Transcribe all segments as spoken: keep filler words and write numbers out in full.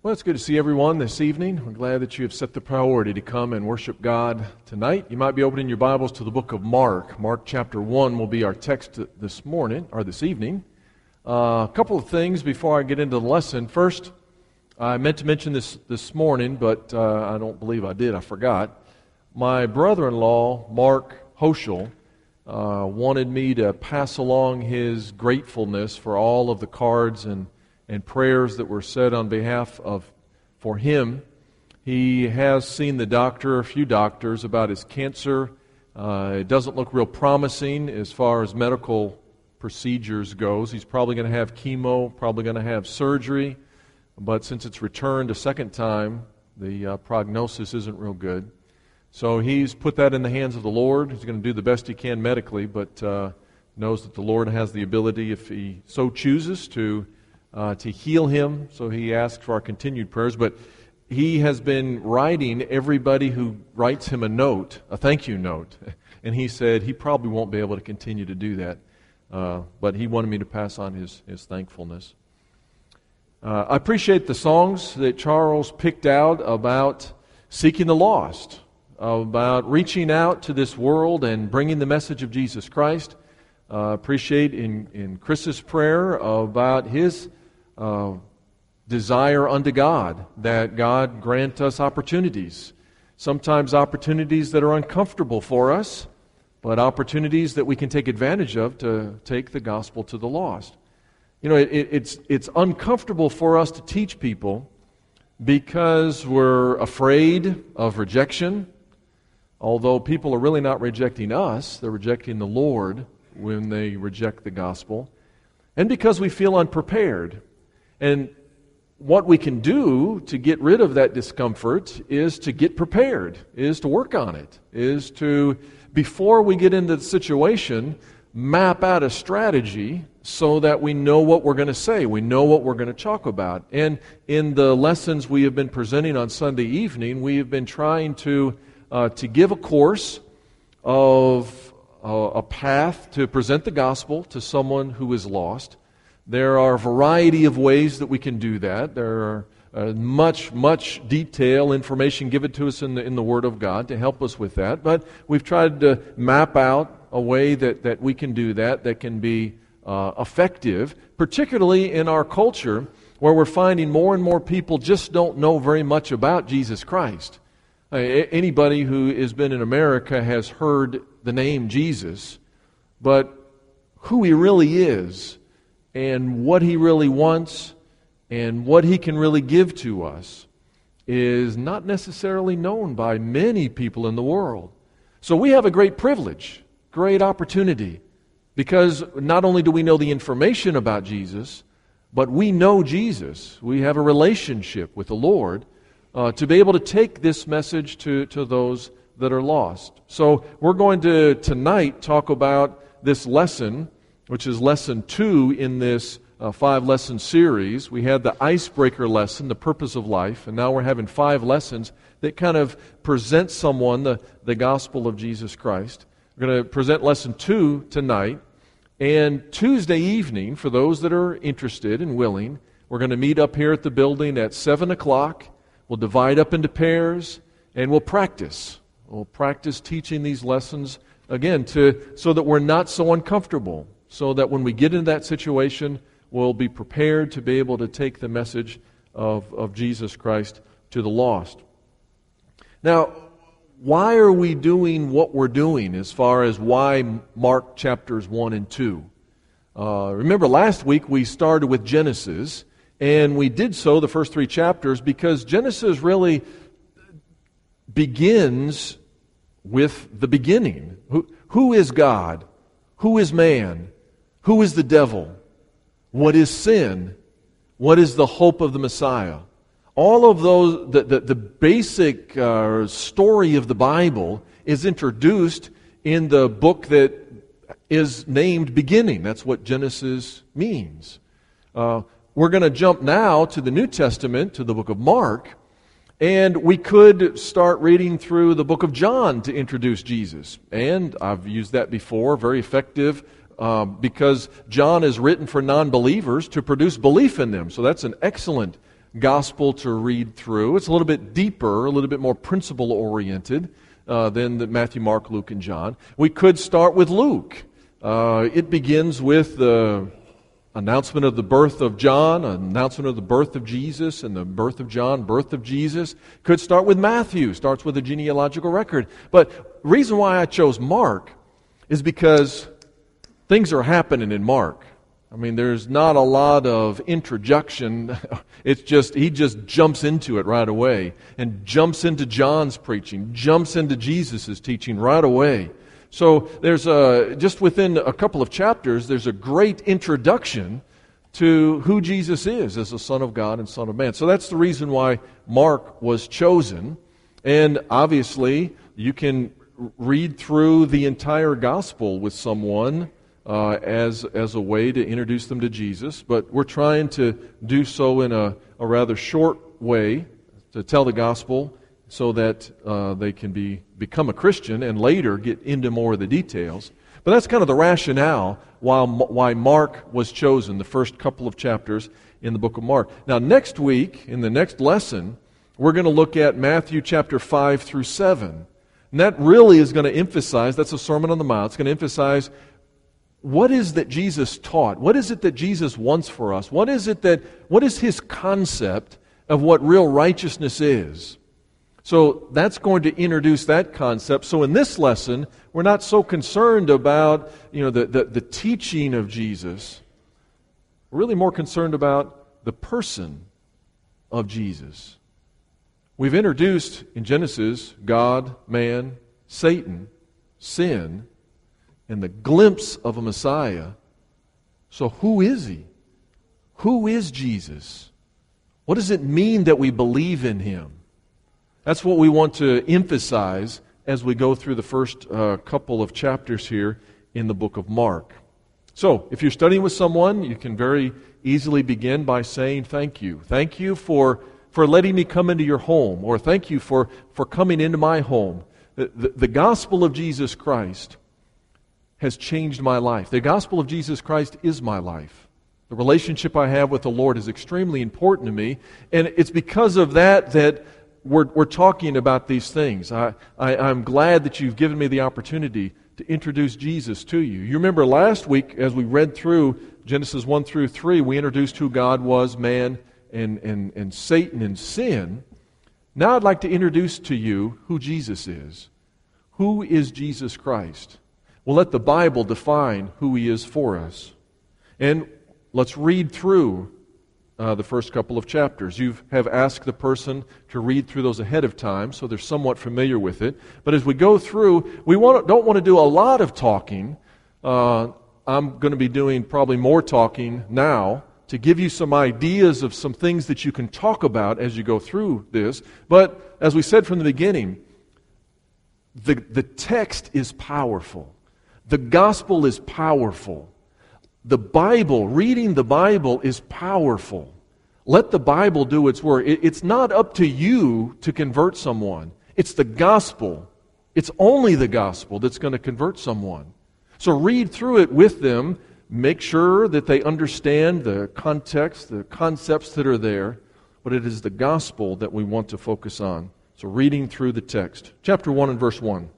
Well, it's good to see everyone this evening. We're glad that you have set the priority to come and worship God tonight. You might be opening your Bibles to the book of Mark. Mark chapter one will be our text this morning, or this evening. Uh, a couple of things before I get into the lesson. First, I meant to mention this this morning, but uh, I don't believe I did. I forgot. My brother-in-law, Mark Hoschel, uh, wanted me to pass along his gratefulness for all of the cards and and prayers that were said on behalf of for him. He has seen the doctor, a few doctors, about his cancer. Uh, it doesn't look real promising as far as medical procedures goes. He's probably going to have chemo, probably going to have surgery, but since it's returned a second time, the uh, prognosis isn't real good. So he's put that in the hands of the Lord. He's going to do the best he can medically, but uh, knows that the Lord has the ability, if he so chooses, to Uh, to heal him, so he asks for our continued prayers. But he has been writing everybody who writes him a note, a thank you note, and he said he probably won't be able to continue to do that, uh, but he wanted me to pass on his, his thankfulness. Uh, I appreciate the songs that Charles picked out about seeking the lost, about reaching out to this world and bringing the message of Jesus Christ. Uh, appreciate in, in Chris's prayer about his Uh, desire unto God, that God grant us opportunities. Sometimes opportunities that are uncomfortable for us, but opportunities that we can take advantage of to take the gospel to the lost. You know, it, it, it's it's uncomfortable for us to teach people because we're afraid of rejection. Although people are really not rejecting us, they're rejecting the Lord when they reject the gospel. And because we feel unprepared. And what we can do to get rid of that discomfort is to get prepared, is to work on it, is to, before we get into the situation, map out a strategy so that we know what we're going to say, we know what we're going to talk about. And in the lessons we have been presenting on Sunday evening, we have been trying to, uh, to give a course of uh, a path to present the gospel to someone who is lost. There are a variety of ways that we can do that. There are uh, much, much detail, information given to us in the in the Word of God to help us with that. But we've tried to map out a way that, that we can do that, that can be uh, effective, particularly in our culture where we're finding more and more people just don't know very much about Jesus Christ. Uh, anybody who has been in America has heard the name Jesus, but who He really is, and what He really wants, and what He can really give to us is not necessarily known by many people in the world. So we have a great privilege, great opportunity, because not only do we know the information about Jesus, but we know Jesus. We have a relationship with the Lord uh, to be able to take this message to, to those that are lost. So we're going to tonight talk about this lesson, which is lesson two in this uh, five-lesson series. We had the icebreaker lesson, the purpose of life, and now we're having five lessons that kind of present someone the, the gospel of Jesus Christ. We're going to present lesson two tonight, and Tuesday evening, for those that are interested and willing, we're going to meet up here at the building at seven o'clock. We'll divide up into pairs, and we'll practice. We'll practice teaching these lessons, again, to so that we're not so uncomfortable, so that when we get into that situation, we'll be prepared to be able to take the message of, of Jesus Christ to the lost. Now, why are we doing what we're doing as far as why Mark chapters one and two? Uh, remember last week we started with Genesis, and we did so, the first three chapters, because Genesis really begins with the beginning. Who, who is God? Who is man? Who is the devil? What is sin? What is the hope of the Messiah? All of those, the, the, the basic uh, story of the Bible is introduced in the book that is named beginning. That's what Genesis means. Uh, we're going to jump now to the New Testament, to the book of Mark, and we could start reading through the book of John to introduce Jesus. And I've used that before, very effective um, because John is written for non-believers to produce belief in them. So that's an excellent gospel to read through. It's a little bit deeper, a little bit more principle-oriented uh, than the Matthew, Mark, Luke, and John. We could start with Luke. Uh, it begins with the announcement of the birth of John, announcement of the birth of Jesus, and the birth of John, birth of Jesus. Could start with Matthew, starts with a genealogical record. But the reason why I chose Mark is because things are happening in Mark. I mean, there's not a lot of introduction. It's just, he just jumps into it right away and jumps into John's preaching, jumps into Jesus' teaching right away. So there's a, just within a couple of chapters, there's a great introduction to who Jesus is as the Son of God and Son of Man. So that's the reason why Mark was chosen. And obviously, you can read through the entire gospel with someone uh, as, as a way to introduce them to Jesus. But we're trying to do so in a, a rather short way to tell the gospel so that uh, they can be become a Christian and later get into more of the details. But that's kind of the rationale why, why Mark was chosen, the first couple of chapters in the book of Mark. Now, next week, in the next lesson, we're going to look at Matthew chapter five through seven. And that really is going to emphasize, that's a Sermon on the Mount, it's going to emphasize what is that Jesus taught? What is it that Jesus wants for us? What is it that, what is His concept of what real righteousness is? So that's going to introduce that concept. So in this lesson, we're not so concerned about, you know, the, the, the teaching of Jesus. We're really more concerned about the person of Jesus. We've introduced in Genesis God, man, Satan, sin, and the glimpse of a Messiah. So who is He? Who is Jesus? What does it mean that we believe in Him? That's what we want to emphasize as we go through the first uh, couple of chapters here in the book of Mark. So, if you're studying with someone, you can very easily begin by saying thank you. Thank you for, for letting me come into your home, or thank you for, for coming into my home. The, the, the gospel of Jesus Christ has changed my life. The gospel of Jesus Christ is my life. The relationship I have with the Lord is extremely important to me, and it's because of that that We're, we're talking about these things. I, I, I'm glad that you've given me the opportunity to introduce Jesus to you. You remember last week as we read through Genesis one through three, we introduced who God was, man, and, and, and Satan and sin. Now I'd like to introduce to you who Jesus is. Who is Jesus Christ? We'll let the Bible define who He is for us. And let's read through Uh, the first couple of chapters. You have asked the person to read through those ahead of time, so they're somewhat familiar with it. But as we go through, we want, don't want to do a lot of talking. Uh, I'm going to be doing probably more talking now to give you some ideas of some things that you can talk about as you go through this. But as we said from the beginning, the, the text is powerful. The gospel is powerful. The Bible, reading the Bible is powerful. Let the Bible do its work. It's not up to you to convert someone. It's the gospel. It's only the gospel that's going to convert someone. So read through it with them. Make sure that they understand the context, the concepts that are there. But it is the gospel that we want to focus on. So reading through the text. Chapter one and verse one.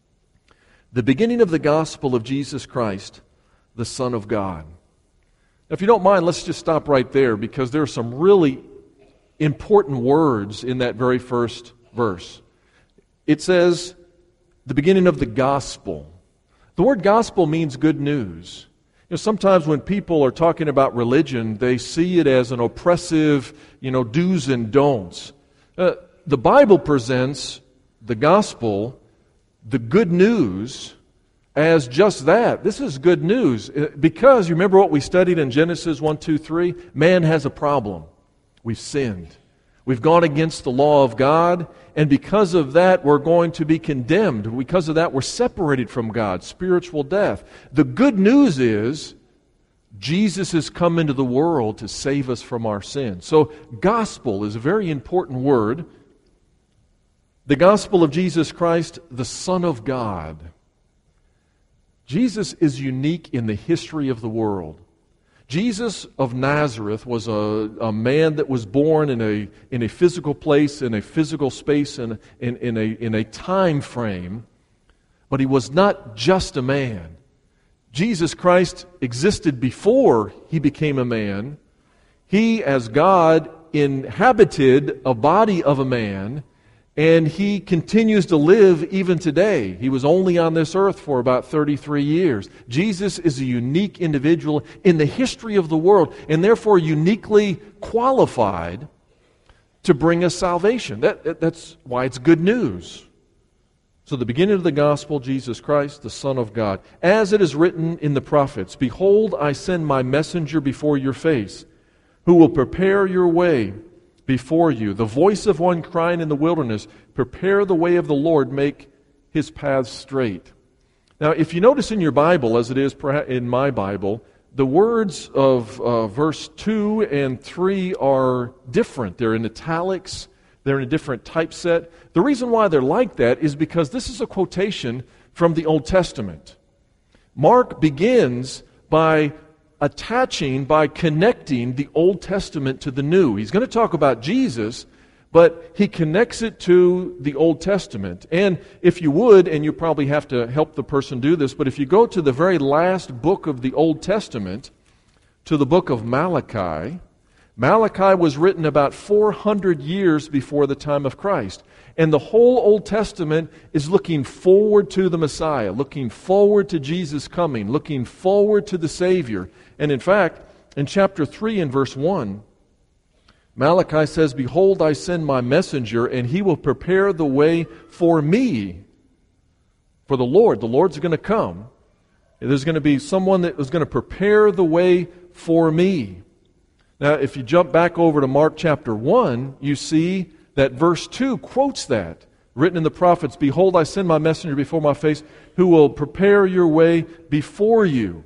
The beginning of the gospel of Jesus Christ, the Son of God. Now, if you don't mind, let's just stop right there because there are some really important words in that very first verse. It says, the beginning of the gospel. The word gospel means good news. You know, sometimes when people are talking about religion, they see it as an oppressive, you know, do's and don'ts. Uh, the Bible presents the gospel, the good news, as just that. This is good news. Because, you remember what we studied in Genesis one, two, three? Man has a problem. We've sinned. We've gone against the law of God, and because of that, we're going to be condemned. Because of that, we're separated from God, spiritual death. The good news is, Jesus has come into the world to save us from our sins. So, gospel is a very important word. The gospel of Jesus Christ, the Son of God. Jesus is unique in the history of the world. Jesus of Nazareth was a, a man that was born in a, in a physical place, in a physical space, in, in, in, a, in a time frame, but he was not just a man. Jesus Christ existed before he became a man. He, as God, inhabited a body of a man, and he continues to live even today. He was only on this earth for about thirty-three years. Jesus is a unique individual in the history of the world, and therefore uniquely qualified to bring us salvation. That, that's why it's good news. So the beginning of the gospel, Jesus Christ, the Son of God. As it is written in the prophets, "Behold, I send my messenger before your face, who will prepare your way before you. The voice of one crying in the wilderness, prepare the way of the Lord, make his paths straight." Now, if you notice in your Bible, as it is in my Bible, the words of uh, verse two and three are different. They're in italics. They're in a different typeset. The reason why they're like that is because this is a quotation from the Old Testament. Mark begins by attaching, by connecting the Old Testament to the New. He's going to talk about Jesus, but he connects it to the Old Testament. And if you would, and you probably have to help the person do this, but if you go to the very last book of the Old Testament, to the book of Malachi, Malachi was written about four hundred years before the time of Christ. And the whole Old Testament is looking forward to the Messiah, looking forward to Jesus coming, looking forward to the Savior. And in fact, in chapter three and verse one, Malachi says, "Behold, I send my messenger, and he will prepare the way for me." For the Lord. The Lord's going to come. There's going to be someone that is going to prepare the way for me. Now, if you jump back over to Mark chapter one, you see that verse two quotes that. Written in the prophets, "Behold, I send my messenger before my face, who will prepare your way before you."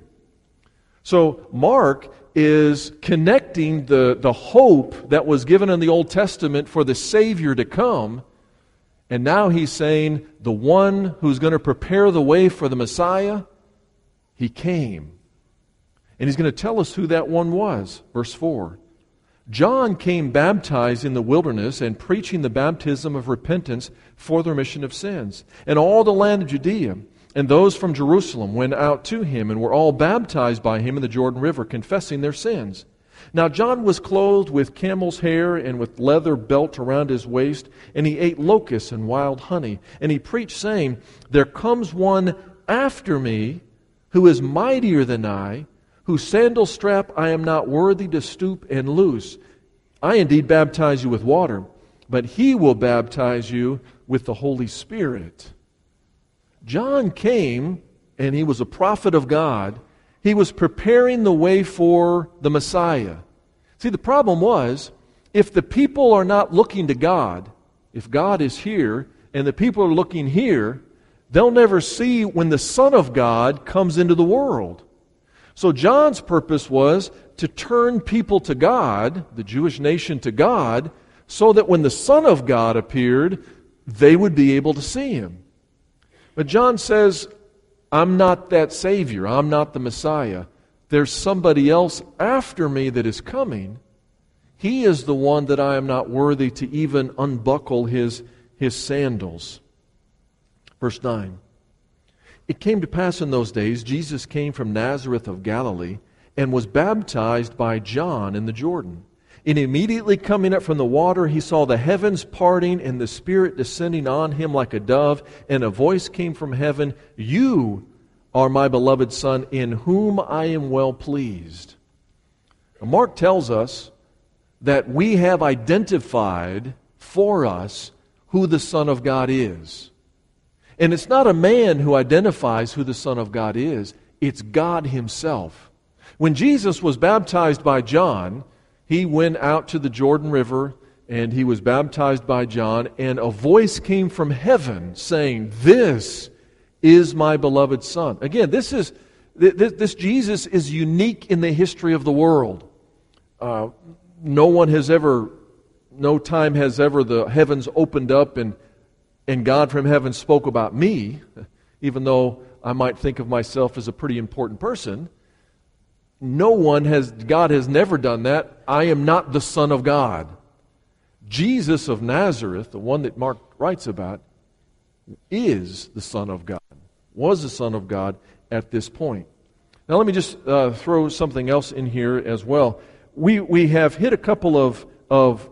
So Mark is connecting the, the hope that was given in the Old Testament for the Savior to come, and now he's saying the one who's going to prepare the way for the Messiah, he came. And he's going to tell us who that one was. Verse four. "John came baptized in the wilderness and preaching the baptism of repentance for the remission of sins. And all the land of Judea and those from Jerusalem went out to him and were all baptized by him in the Jordan River, confessing their sins. Now John was clothed with camel's hair and with leather belt around his waist, and he ate locusts and wild honey. And he preached, saying, There comes one after me who is mightier than I, whose sandal strap I am not worthy to stoop and loose. I indeed baptize you with water, but he will baptize you with the Holy Spirit." John came, and he was a prophet of God. He was preparing the way for the Messiah. See, the problem was, if the people are not looking to God, if God is here, and the people are looking here, they'll never see when the Son of God comes into the world. So John's purpose was to turn people to God, the Jewish nation to God, so that when the Son of God appeared, they would be able to see him. But John says, I'm not that Savior. I'm not the Messiah. There's somebody else after me that is coming. He is the one that I am not worthy to even unbuckle his, his sandals. Verse nine. "It came to pass in those days, Jesus came from Nazareth of Galilee and was baptized by John in the Jordan. And immediately coming up from the water, he saw the heavens parting and the Spirit descending on him like a dove. And a voice came from heaven, You are my beloved Son, in whom I am well pleased." Now, Mark tells us that we have identified for us who the Son of God is. And it's not a man who identifies who the Son of God is. It's God himself. When Jesus was baptized by John, he went out to the Jordan River and he was baptized by John, and a voice came from heaven saying, This is my beloved Son. Again, this is this, this Jesus is unique in the history of the world. Uh, no one has ever, no time has ever the heavens opened up and and God from heaven spoke about me, even though I might think of myself as a pretty important person. no one has, God has never done that. I am not the Son of God. Jesus of Nazareth, the one that Mark writes about, is the Son of God, was the Son of God at this point. Now let me just uh, throw something else in here as well. We we have hit a couple of, of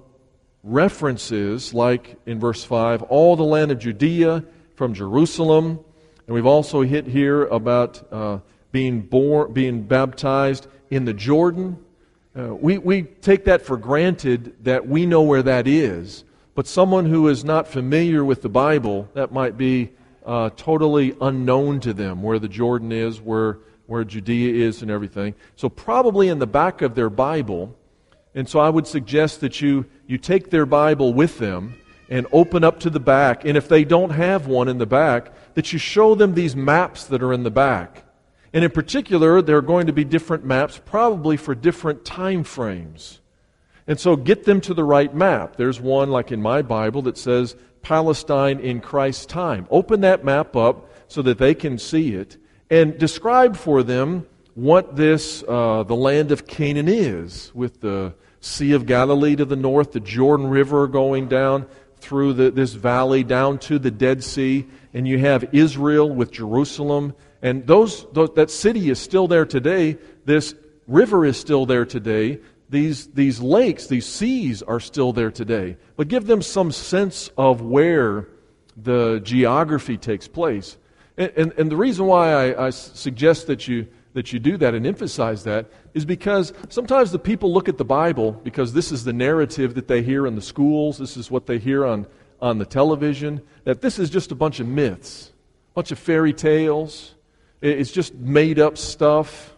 references, like in verse five, all the land of Judea from Jerusalem, and we've also hit here about uh, being born, being baptized in the Jordan. Uh, we, we take that for granted that we know where that is. But someone who is not familiar with the Bible, that might be uh, totally unknown to them, where the Jordan is, where, where Judea is and everything. So probably in the back of their Bible, and so I would suggest that you, you take their Bible with them and open up to the back. And if they don't have one in the back, that you show them these maps that are in the back. And in particular, there are going to be different maps, probably for different time frames. And so get them to the right map. There's one, like in my Bible, that says Palestine in Christ's time. Open that map up so that they can see it and describe for them what this, uh, the land of Canaan is, with the Sea of Galilee to the north, the Jordan River going down through the, this valley down to the Dead Sea, and you have Israel with Jerusalem. And those, those that city is still there today. This river is still there today. These, these lakes, these seas are still there today. But give them some sense of where the geography takes place. And, and, and the reason why I, I suggest that you, that you do that and emphasize that is because sometimes the people look at the Bible, because this is the narrative that they hear in the schools, this is what they hear on, on the television, that this is just a bunch of myths, a bunch of fairy tales. It's just made up stuff.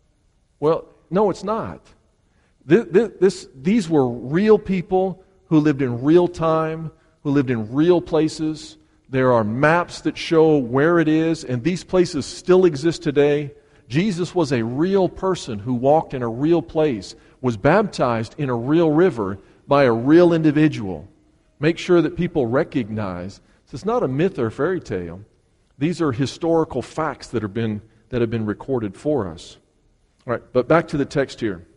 Well, no, it's not. This, this, these were real people who lived in real time, who lived in real places. There are maps that show where it is, and these places still exist today. Jesus was a real person who walked in a real place, was baptized in a real river by a real individual. Make sure that people recognize it's not a myth or a fairy tale. These are historical facts that have been that have been recorded for us. All right, but back to the text here.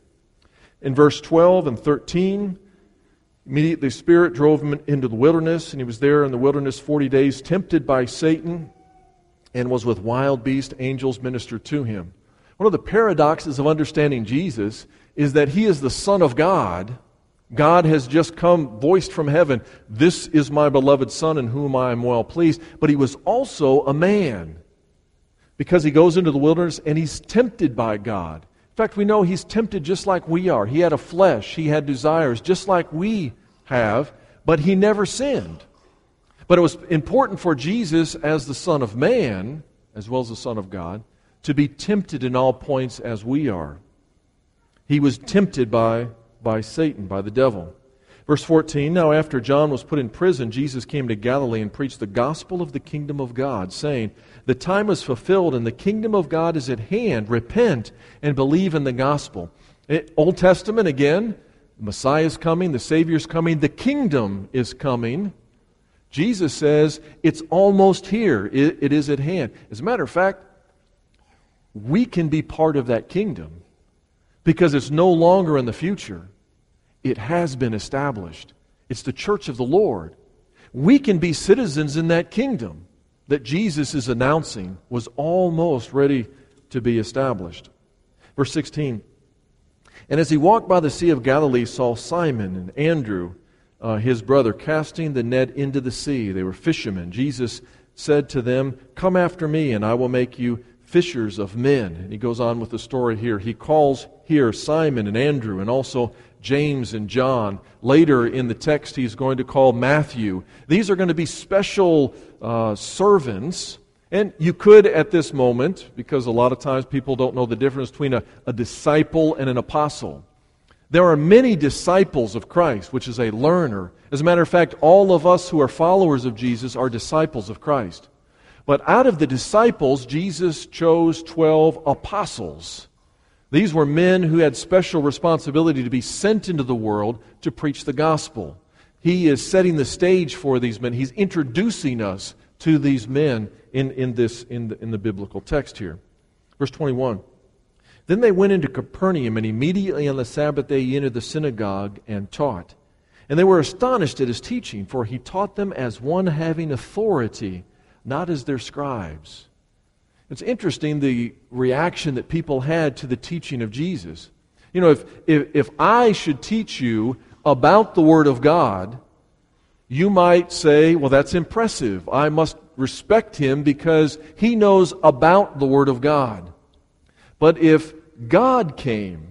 In verse twelve and thirteen, immediately the Spirit drove him into the wilderness, and he was there in the wilderness forty days, tempted by Satan, and was with wild beasts. Angels ministered to him. One of the paradoxes of understanding Jesus is that he is the Son of God. God has just come, voiced from heaven, "This is my beloved Son in whom I am well pleased." But he was also a man, because he goes into the wilderness and he's tempted by God. In fact, we know he's tempted just like we are. He had a flesh, he had desires just like we have, but he never sinned. But it was important for Jesus, as the Son of Man, as well as the Son of God, to be tempted in all points as we are. He was tempted by by Satan, by the devil. Verse fourteen, now after John was put in prison, Jesus came to Galilee and preached the gospel of the kingdom of God, saying, "The time is fulfilled and the kingdom of God is at hand. Repent and believe in the gospel." It, Old Testament again, the Messiah is coming, the Savior is coming, the kingdom is coming. Jesus says it's almost here. It, it is at hand. As a matter of fact, we can be part of that kingdom, because it's no longer in the future. It has been established. It's the church of the Lord. We can be citizens in that kingdom that Jesus is announcing was almost ready to be established. Verse sixteen, and as he walked by the Sea of Galilee, saw Simon and Andrew, uh, his brother, casting the net into the sea. They were fishermen. Jesus said to them, "Come after me, and I will make you fishers of men." And he goes on with the story here. He calls here Simon and Andrew and also James and John. Later in the text, he's going to call Matthew. These are going to be special uh, servants. And you could at this moment, because a lot of times people don't know the difference between a, a disciple and an apostle. There are many disciples of Christ, which is a learner. As a matter of fact, all of us who are followers of Jesus are disciples of Christ. But out of the disciples, Jesus chose twelve apostles. These were men who had special responsibility to be sent into the world to preach the gospel. He is setting the stage for these men. He's introducing us to these men in, in, this, in, the, in the biblical text here. Verse twenty-one. Then they went into Capernaum, and immediately on the Sabbath day he entered the synagogue and taught. And they were astonished at his teaching, for he taught them as one having authority, not as their scribes. It's interesting the reaction that people had to the teaching of Jesus. You know, if, if, if I should teach you about the Word of God, you might say, well, that's impressive. I must respect him because he knows about the Word of God. But if God came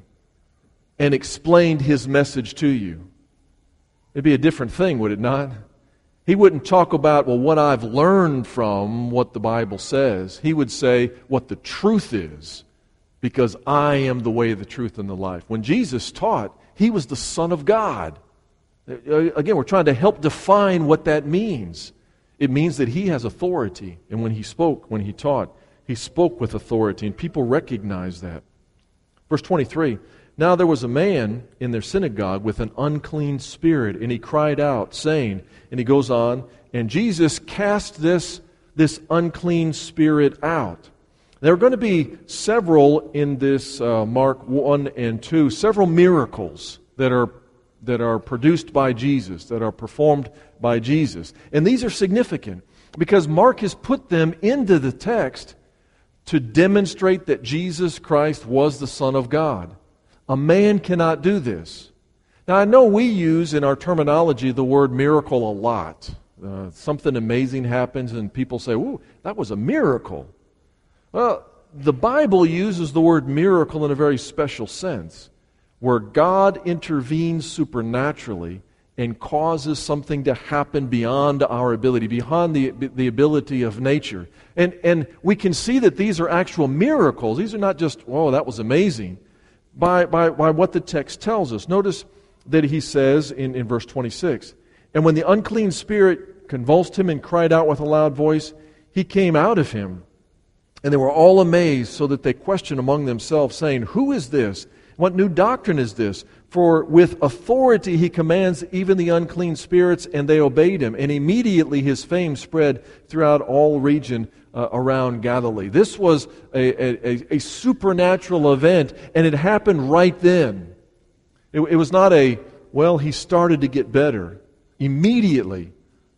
and explained his message to you, it'd be a different thing, would it not? He wouldn't talk about, well, what I've learned from what the Bible says. He would say what the truth is, because I am the way, the truth, and the life. When Jesus taught, he was the Son of God. Again, we're trying to help define what that means. It means that he has authority. And when he spoke, when he taught, he spoke with authority, and people recognize that. Verse twenty-three, now there was a man in their synagogue with an unclean spirit, and he cried out, saying, and he goes on, and Jesus cast this, this unclean spirit out. There are going to be several in this uh, Mark one and two, several miracles that are that are produced by Jesus, that are performed by Jesus. And these are significant because Mark has put them into the text to demonstrate that Jesus Christ was the Son of God. A man cannot do this. Now, I know we use in our terminology the word miracle a lot. Uh, something amazing happens and people say, ooh, that was a miracle. Well, the Bible uses the word miracle in a very special sense, where God intervenes supernaturally and causes something to happen beyond our ability, beyond the, the ability of nature. And, and we can see that these are actual miracles. These are not just, oh, that was amazing, by, by, by what the text tells us. Notice that he says in, in verse twenty-six, and when the unclean spirit convulsed him and cried out with a loud voice, he came out of him. And they were all amazed, so that they questioned among themselves, saying, who is this? What new doctrine is this? For with authority he commands even the unclean spirits, and they obeyed him. And immediately his fame spread throughout all region uh, around Galilee. This was a, a, a supernatural event, and it happened right then. It, it was not a, well, he started to get better. Immediately,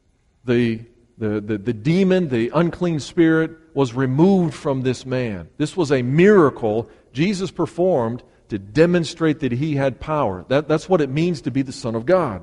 the, the, the, the demon, the unclean spirit, was removed from this man. This was a miracle Jesus performed to demonstrate that he had power. That, that's what it means to be the Son of God.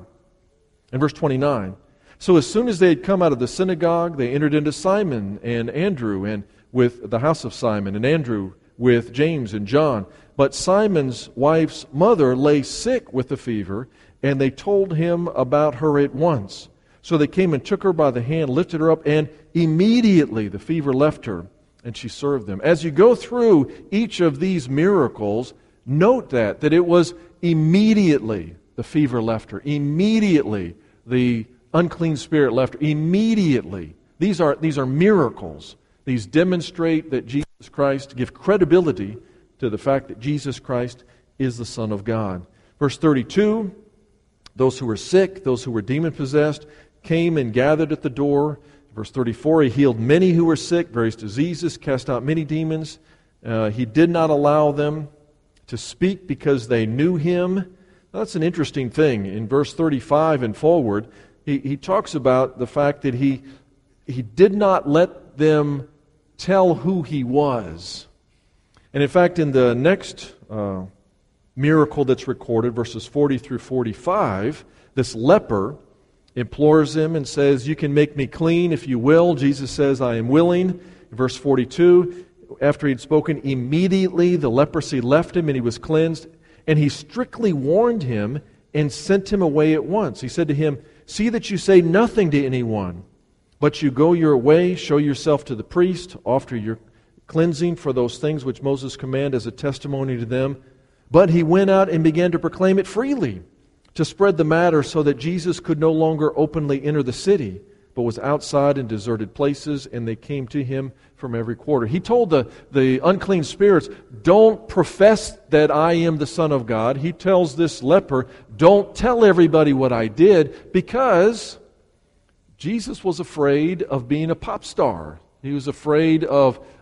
In verse twenty-nine, so as soon as they had come out of the synagogue, they entered into Simon and Andrew, and with the house of Simon, and Andrew with James and John. But Simon's wife's mother lay sick with a fever, and they told him about her at once. So they came and took her by the hand, lifted her up, and immediately the fever left her, and she served them. As you go through each of these miracles, note that, that it was immediately the fever left her. Immediately the unclean spirit left her. Immediately. These are, these are miracles. These demonstrate that Jesus Christ, give credibility to the fact that Jesus Christ is the Son of God. Verse thirty-two, those who were sick, those who were demon-possessed, came and gathered at the door. Verse thirty-four, he healed many who were sick, various diseases, cast out many demons. Uh, he did not allow them to speak because they knew him. Now, that's an interesting thing. In verse thirty-five and forward, he, he talks about the fact that he, he did not let them tell who he was. And in fact, in the next uh, miracle that's recorded, verses forty through forty-five, this leper implores him and says, you can make me clean if you will. Jesus says, I am willing. In verse forty-two, after he'd spoken, immediately the leprosy left him and he was cleansed. And he strictly warned him and sent him away at once. He said to him, see that you say nothing to anyone, but you go your way, show yourself to the priest, offer your cleansing for those things which Moses commanded as a testimony to them. But he went out and began to proclaim it freely, to spread the matter so that Jesus could no longer openly enter the city, but was outside in deserted places, and they came to him from every quarter. He told the, the unclean spirits, don't profess that I am the Son of God. He tells this leper, don't tell everybody what I did, because Jesus was afraid of being a pop star. He was afraid of,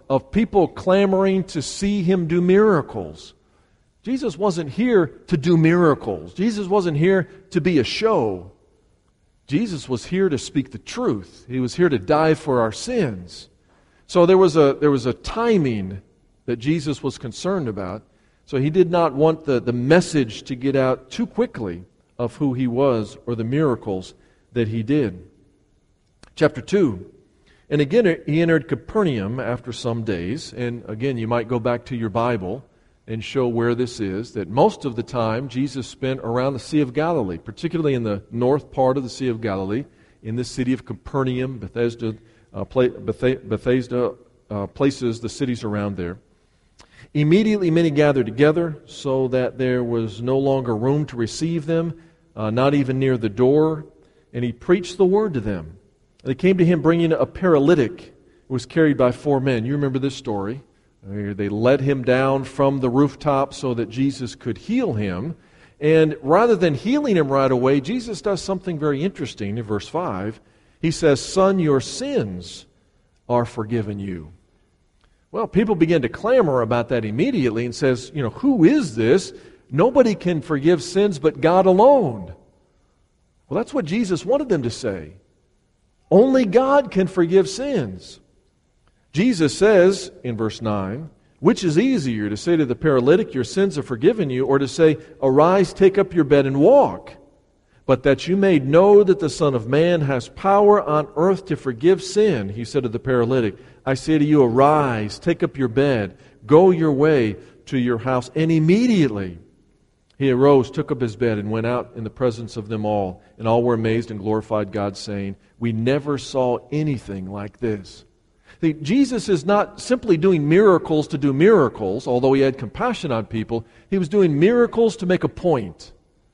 of people clamoring to see him do miracles. Jesus wasn't here to do miracles. Jesus wasn't here to be a show. Jesus was here to speak the truth. He was here to die for our sins. So there was a there was a timing that Jesus was concerned about. So he did not want the, the message to get out too quickly of who he was or the miracles that he did. Chapter two. And again, he entered Capernaum after some days. And again, you might go back to your Bible and show where this is, that most of the time Jesus spent around the Sea of Galilee, particularly in the north part of the Sea of Galilee, in the city of Capernaum, Bethesda, uh, Bethesda uh, places, the cities around there. Immediately many gathered together, so that there was no longer room to receive them, uh, not even near the door, and he preached the word to them. They came to him bringing a paralytic who was carried by four men. You remember this story. They led him down from the rooftop so that Jesus could heal him. And rather than healing him right away, Jesus does something very interesting in verse five. He says, "Son, your sins are forgiven you." Well, people begin to clamor about that immediately and says, you know, who is this? Nobody can forgive sins but God alone. Well, that's what Jesus wanted them to say. Only God can forgive sins. Jesus says in verse nine, which is easier, to say to the paralytic, your sins are forgiven you, or to say, arise, take up your bed and walk? But that you may know that the Son of Man has power on earth to forgive sin, he said to the paralytic, I say to you, arise, take up your bed, go your way to your house. And immediately he arose, took up his bed, and went out in the presence of them all. And all were amazed and glorified God, saying, we never saw anything like this. See, Jesus is not simply doing miracles to do miracles, although he had compassion on people. He was doing miracles to make a point.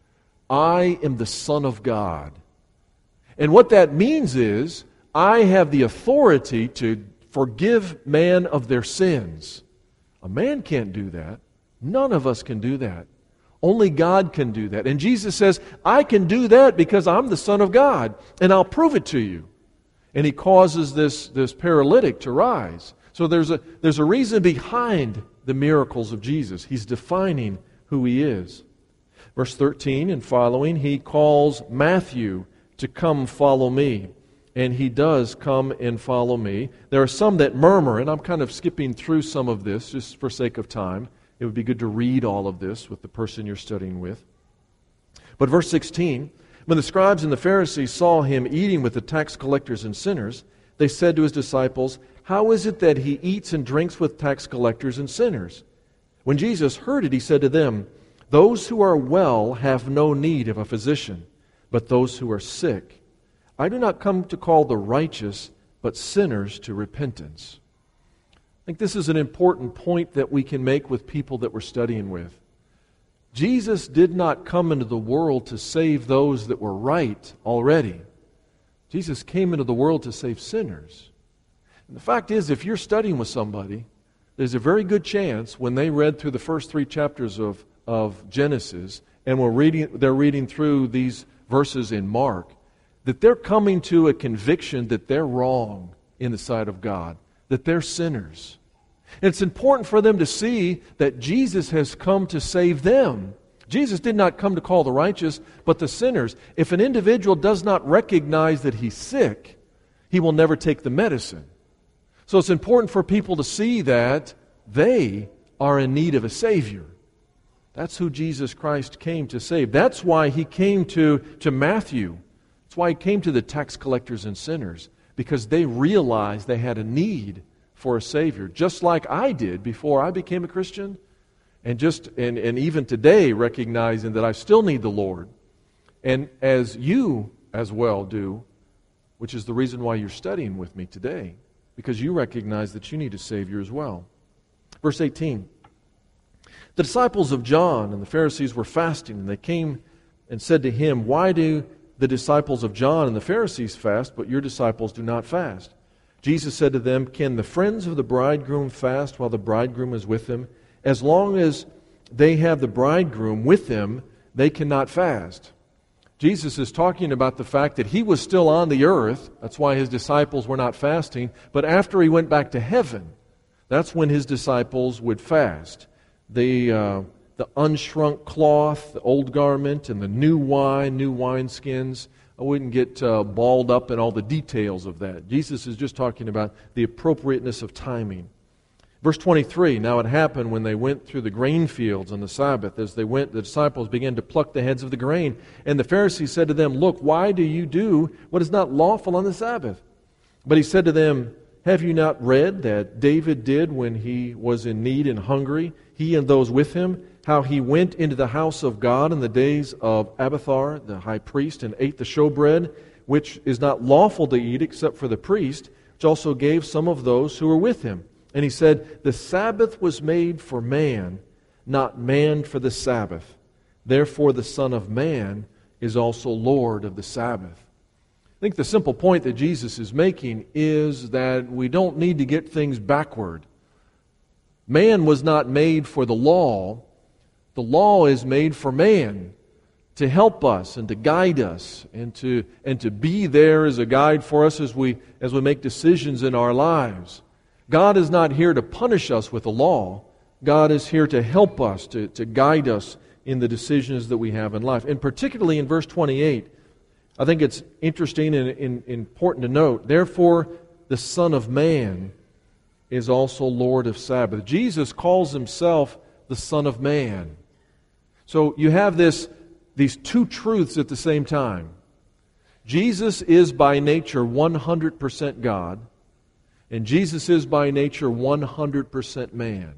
I am the Son of God. And what that means is, I have the authority to forgive man of their sins. A man can't do that. None of us can do that. Only God can do that. And Jesus says, I can do that because I'm the Son of God, and I'll prove it to you. And he causes this, this paralytic to rise. So there's a, there's a reason behind the miracles of Jesus. He's defining who he is. Verse thirteen and following, he calls Matthew to come follow me. And he does come and follow me. There are some that murmur, and I'm kind of skipping through some of this just for sake of time. It would be good to read all of this with the person you're studying with. But verse sixteen, when the scribes and the Pharisees saw him eating with the tax collectors and sinners, they said to his disciples, how is it that he eats and drinks with tax collectors and sinners? When Jesus heard it, he said to them, those who are well have no need of a physician, but those who are sick. I do not come to call the righteous, but sinners to repentance. I think this is an important point that we can make with people that we're studying with. Jesus did not come into the world to save those that were right already. Jesus came into the world to save sinners. And the fact is, if you're studying with somebody, there's a very good chance when they read through the first three chapters of, of Genesis, and we're reading, they're reading through these verses in Mark, that they're coming to a conviction that they're wrong in the sight of God, that they're sinners. And it's important for them to see that Jesus has come to save them. Jesus did not come to call the righteous, but the sinners. If an individual does not recognize that he's sick, he will never take the medicine. So it's important for people to see that they are in need of a Savior. That's who Jesus Christ came to save. That's why he came to, to Matthew. That's why he came to the tax collectors and sinners, because they realized they had a need for a Savior, just like I did before I became a Christian, and just and, and even today recognizing that I still need the Lord, and as you as well do, which is the reason why you're studying with me today, because you recognize that you need a Savior as well. Verse eighteen, the disciples of John and the Pharisees were fasting, and they came and said to him, why do the disciples of John and the Pharisees fast, but your disciples do not fast? Jesus said to them, can the friends of the bridegroom fast while the bridegroom is with them? As long as they have the bridegroom with them, they cannot fast. Jesus is talking about the fact that he was still on the earth. That's why his disciples were not fasting. But after he went back to heaven, that's when His disciples would fast. The, uh, the unshrunk cloth, the old garment, and the new wine, new wineskins. I wouldn't get uh, balled up in all the details of that. Jesus is just talking about the appropriateness of timing. Verse twenty-three, now it happened when they went through the grain fields on the Sabbath. As they went, the disciples began to pluck the heads of the grain. And the Pharisees said to them, look, why do you do what is not lawful on the Sabbath? But He said to them, have you not read that David did when he was in need and hungry, he and those with him, how he went into the house of God in the days of Abiathar, the high priest, and ate the showbread, which is not lawful to eat except for the priest, which also gave some of those who were with him. And He said, the Sabbath was made for man, not man for the Sabbath. Therefore the Son of Man is also Lord of the Sabbath. I think the simple point that Jesus is making is that we don't need to get things backward. Man was not made for the law. The law is made for man to help us and to guide us and to, and to be there as a guide for us as we, as we make decisions in our lives. God is not here to punish us with the law. God is here to help us, to, to guide us in the decisions that we have in life. And particularly in verse twenty-eight, I think it's interesting and, and important to note, therefore the Son of Man is also Lord of Sabbath. Jesus calls Himself the Son of Man. So you have this, these two truths at the same time. Jesus is by nature one hundred percent God, and Jesus is by nature one hundred percent man.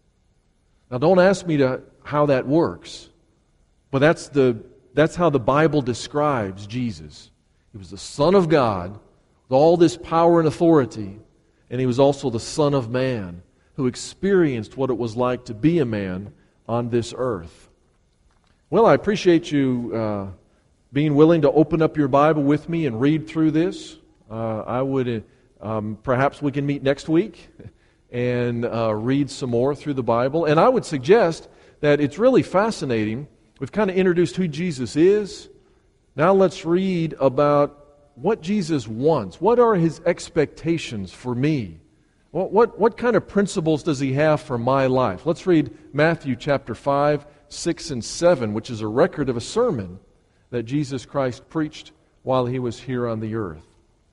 Now don't ask me to how that works, but that's the that's how the Bible describes Jesus. He was the Son of God with all this power and authority, and He was also the Son of Man who experienced what it was like to be a man on this earth. Well, I appreciate you uh, being willing to open up your Bible with me and read through this. Uh, I would um, perhaps we can meet next week and uh, read some more through the Bible. And I would suggest that it's really fascinating. We've kind of introduced who Jesus is. Now let's read about what Jesus wants. What are His expectations for me? What, what, what kind of principles does He have for my life? Let's read Matthew chapter five, six, and seven, which is a record of a sermon that Jesus Christ preached while He was here on the earth.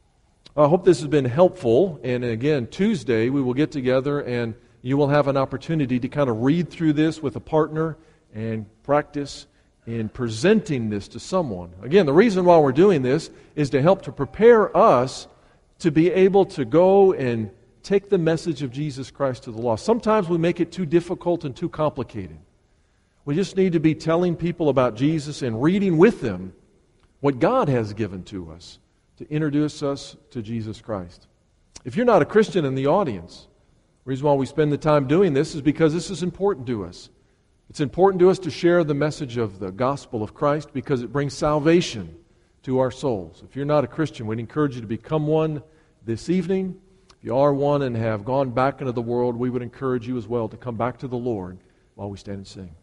I hope this has been helpful. And again, Tuesday we will get together and you will have an opportunity to kind of read through this with a partner and practice in presenting this to someone. Again, the reason why we're doing this is to help to prepare us to be able to go and take the message of Jesus Christ to the lost. Sometimes we make it too difficult and too complicated. We just need to be telling people about Jesus and reading with them what God has given to us to introduce us to Jesus Christ. If you're not a Christian in the audience, the reason why we spend the time doing this is because this is important to us. It's important to us to share the message of the gospel of Christ because it brings salvation to our souls. If you're not a Christian, we'd encourage you to become one this evening. If you are one and have gone back into the world, we would encourage you as well to come back to the Lord while we stand and sing.